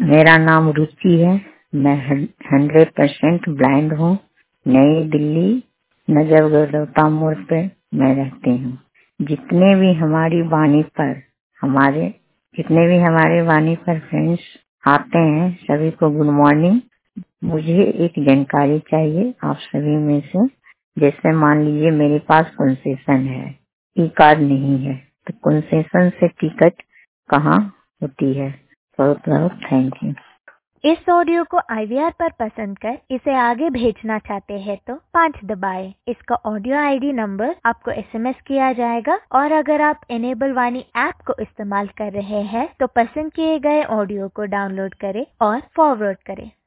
मेरा नाम रुचि है। मैं 100% ब्लाइंड हूँ। नई दिल्ली, नजरगढ़ मोड़ पे मैं रहती हूँ। जितने भी हमारी वाणी पर फ्रेंड्स आते हैं, सभी को गुड मॉर्निंग। मुझे एक जानकारी चाहिए आप सभी में से। जैसे मान लीजिए मेरे पास कंसेशन है, ई कार्ड नहीं है, तो कंसेशन से टिकट कहाँ होती है? बहुत बहुत थैंक यू। इस ऑडियो को IVR पर पसंद कर इसे आगे भेजना चाहते हैं तो 5 दबाएं। इसका ऑडियो ID नंबर आपको SMS किया जाएगा और अगर आप इनेबल वाणी ऐप को इस्तेमाल कर रहे हैं तो पसंद किए गए ऑडियो को डाउनलोड करें और फॉरवर्ड करें।